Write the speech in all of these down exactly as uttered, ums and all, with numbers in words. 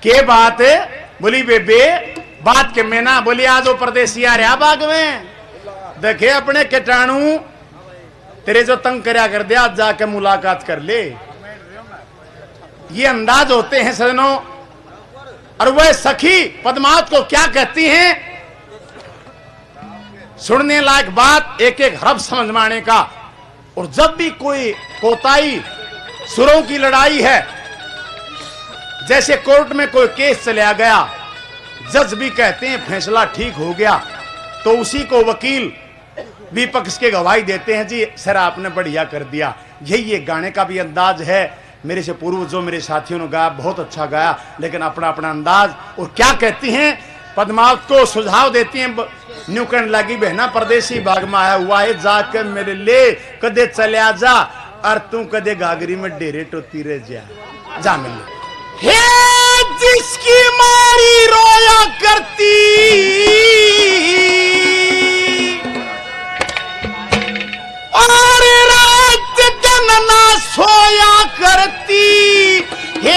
के बात बोली बेबे बात के मैं ना बोली आज वो परदेसी आ रहा बाग में देखे अपने कीटाणु तेरे जो तंग करया कर दिया आज जाके मुलाकात कर ले। ये अंदाज होते हैं सजनों। और वह सखी पद्मावत को क्या कहती हैं, सुनने लायक बात एक एक हरफ समझ में आने का। और जब भी कोई कोताही सुरों की लड़ाई है, जैसे कोर्ट में कोई केस चला गया, जज भी कहते हैं फैसला ठीक हो गया, तो उसी को वकील विपक्ष के गवाही देते हैं जी सर आपने बढ़िया कर दिया। यही ये गाने का भी अंदाज है। मेरे से पूर्व जो मेरे साथियों ने गाया बहुत अच्छा गाया, लेकिन अपना अपना अंदाज। और क्या कहती हैं पद्मावत को सुझाव देती हैं, न्यू कहने लगी बहना परदेसी बाग में आया हुआ है जाके मेरे ले कदे चले जा और तू कदे गागरी में डेरे टोती रह जा जा मिल हे जिसकी मारी रोया करती और रात दिन ना सोया करती हे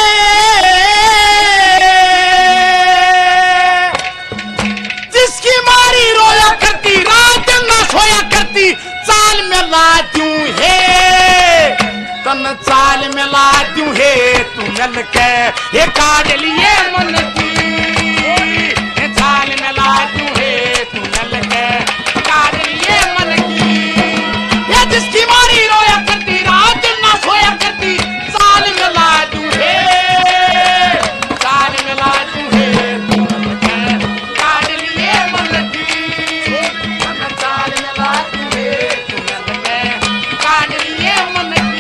जिसकी मारी रोया करती रात दिन ना सोया करती चाल में ला दूं है तन चाल में ला दूं है तू मिल के ये काट लिए मन की चाल में ला दूं है तू मिल के काट लिए मन की ये जिसकी मारी रोया करती रात दिन ना सोया करती चाल में ला दूं है चाल में ला दूं है तू मिल के काट लिए मन की चाल में ला दूं है तू मिल के काट लिए मन की।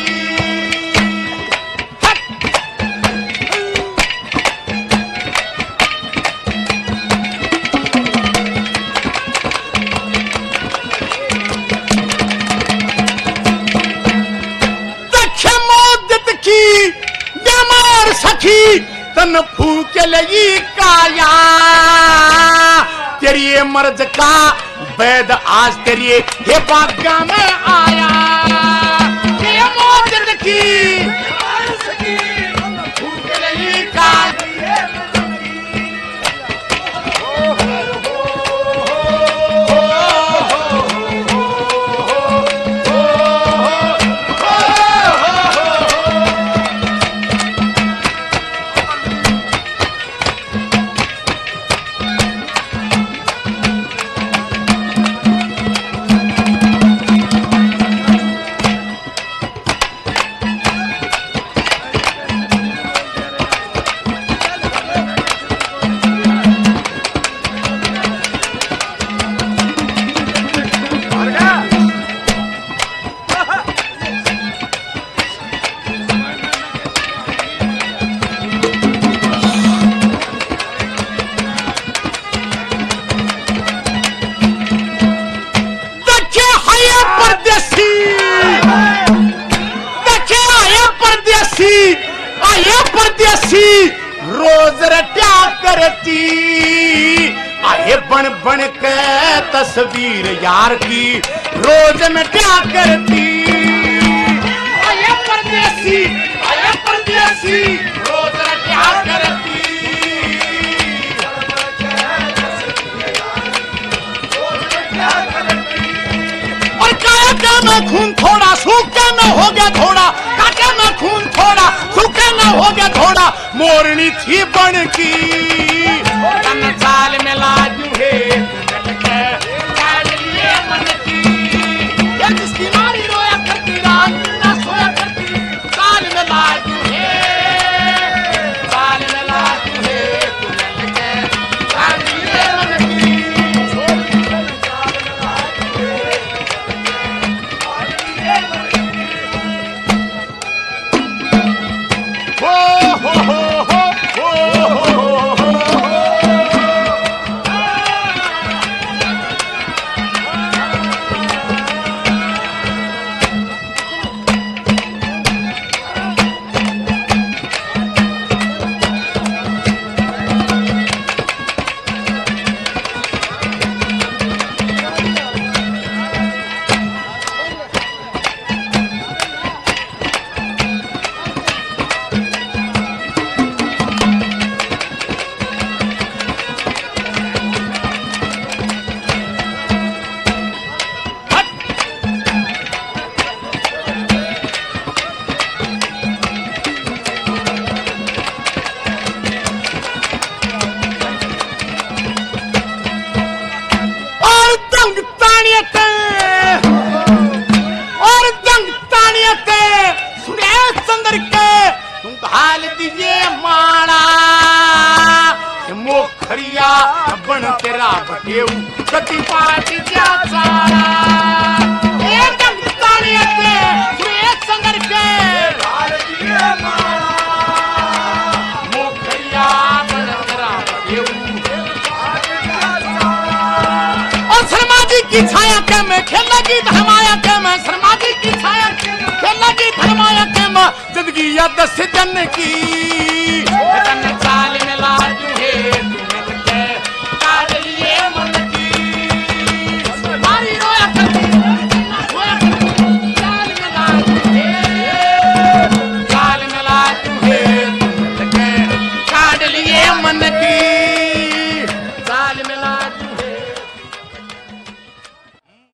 सखी तन फूक लगी काया तेरी मर्ज का वैद आज तेरी हे बागा में आया ये मौत की फूक लगी काया रोज रट्या करती आए बन बन के तस्वीर यार की रोज में क्या करती आए परदेसी आए परदेसी रोज रट्या करती और काया का में खून थोड़ा सूखे में हो गया थोड़ा काटे में खून थोड़ा सूखे में हो गया थोड़ा मोरनी थी बन की तन चाल में लाजू है काट लिए मन की ये जिसकी मारी रोया करती रात ना सोया करती चाल में लाजू है चाल में लाजू है तू मिल के काट लिए मन की चाल में लाजू है काट लिए मन की हो हो हो जंग तानियत और जंग तानियत सुरेश चंद्र के तुम हाल दीजिए माड़ा मोखरिया बन तेरा बटेऊ गति पाटी क्या सारा ए जंग तानियत सुरेश चंद्र के हाल दीजिए माड़ा मोखरिया बन तेरा बटेऊ और शर्मा जी की छाया के में खेला की धर्माया के में शर्मा जी की छाया खेला की धर्माया के में जिंदगी याद से जन की जन चाल में लाजू है तुमने काट लिए मन की मारी रोया करती रोया करती चाल में लाजू है चाल में लाजू है तुमने काट लिए मन की